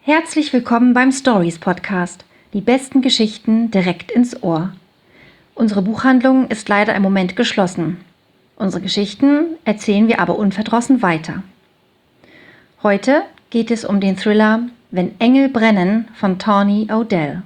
Herzlich willkommen beim Stories Podcast. Die besten Geschichten direkt ins Ohr. Unsere Buchhandlung ist leider im Moment geschlossen. Unsere Geschichten erzählen wir aber unverdrossen weiter. Heute geht es um den Thriller Wenn Engel brennen von Tawny O'Dell.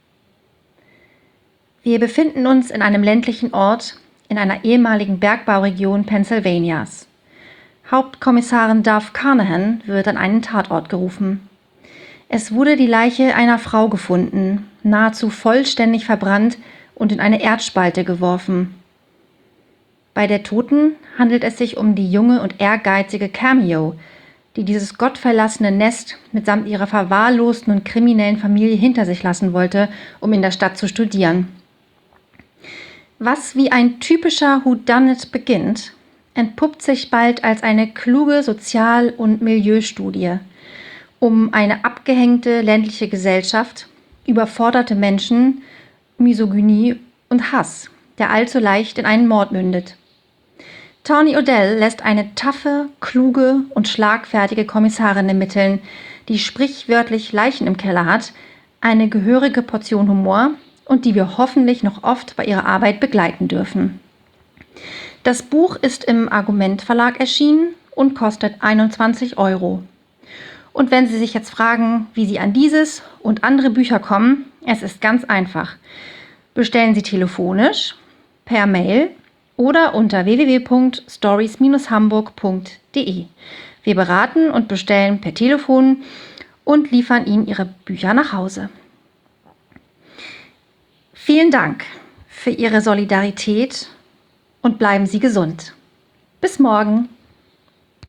Wir befinden uns in einem ländlichen Ort in einer ehemaligen Bergbauregion Pennsylvanias. Hauptkommissarin Dove Carnahan wird an einen Tatort gerufen. Es wurde die Leiche einer Frau gefunden, nahezu vollständig verbrannt und in eine Erdspalte geworfen. Bei der Toten handelt es sich um die junge und ehrgeizige Cameo, die dieses gottverlassene Nest mitsamt ihrer verwahrlosten und kriminellen Familie hinter sich lassen wollte, um in der Stadt zu studieren. Was wie ein typischer Whodunit beginnt, entpuppt sich bald als eine kluge Sozial- und Milieustudie um eine abgehängte ländliche Gesellschaft, überforderte Menschen, Misogynie und Hass, der allzu leicht in einen Mord mündet. Tawny O'Dell lässt eine taffe, kluge und schlagfertige Kommissarin ermitteln, die sprichwörtlich Leichen im Keller hat, eine gehörige Portion Humor und die wir hoffentlich noch oft bei ihrer Arbeit begleiten dürfen. Das Buch ist im Argument Verlag erschienen und kostet 21 €. Und wenn Sie sich jetzt fragen, wie Sie an dieses und andere Bücher kommen, es ist ganz einfach. Bestellen Sie telefonisch, per Mail oder unter www.stories-hamburg.de. Wir beraten und bestellen per Telefon und liefern Ihnen Ihre Bücher nach Hause. Vielen Dank für Ihre Solidarität und bleiben Sie gesund. Bis morgen.